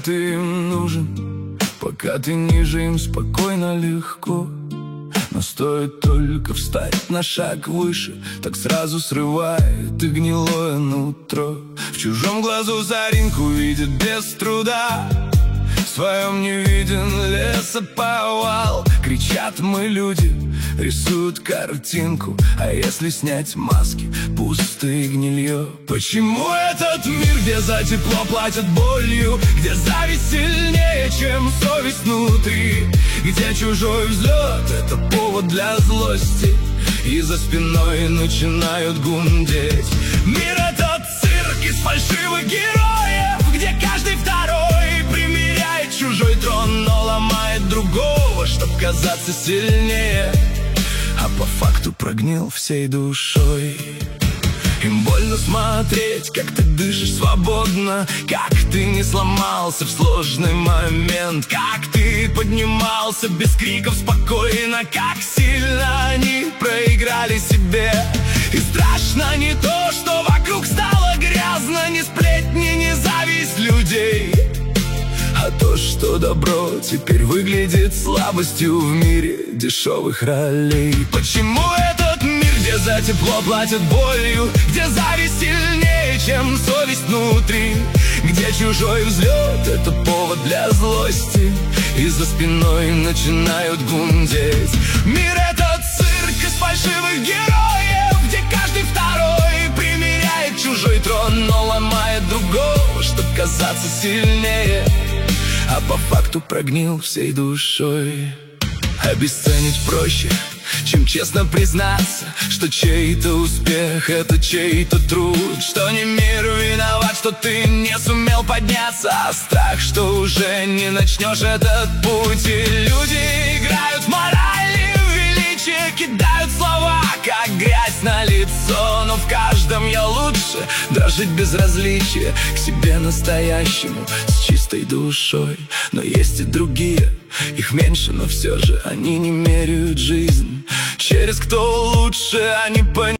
ты им нужен, пока ты ниже им спокойно, легко. Но стоит только встать на шаг выше, так сразу срывает и гнилое нутро. В чужом глазу заринку видит без труда, в своем не виден лесоповал. Кричат мы люди, рисуют картинку, а если снять маски, пустые гнилье. Почему этот мир, где за тепло платят болью, где зависть сильнее, чем совесть внутри, где чужой взлет — это повод для злости, и за спиной начинают гундеть? Мир — это цирк из фальшивых героев, где каждый второй примеряет чужой трон, но ломает другого, чтоб казаться сильнее, а по факту прогнил всей душой. Им больно смотреть, как ты дышишь свободно, как ты не сломался в сложный момент, как ты поднимался без криков спокойно, как сильно они проиграли себе. И страшно не то, что вокруг стало грязно, ни сплетни, ни зависть людей, а то, что добро теперь выглядит слабостью в мире дешевых ролей. Почему этот мир, где за тепло платят болью, где зависть сильнее, чем совесть внутри, где чужой взлет — это повод для злости, и за спиной начинают гундеть? Мир — это цирк из фальшивых героев, где каждый второй примеряет чужой трон, но ломает другого, чтоб казаться сильнее, а по факту прогнил всей душой. Обесценить проще, чем честно признаться, что чей-то успех — это чей-то труд, что не мир виноват, что ты не сумел подняться, а страх, что уже не начнешь этот путь. И люди играют в мораль и в величие, кидают слова, как грязь на лицо, но в каждом я лучше дрожить безразличие к себе настоящему, с чистой душой. Но есть и другие, их меньше, но все же они не меряют жизнь через кто лучше, они понимают.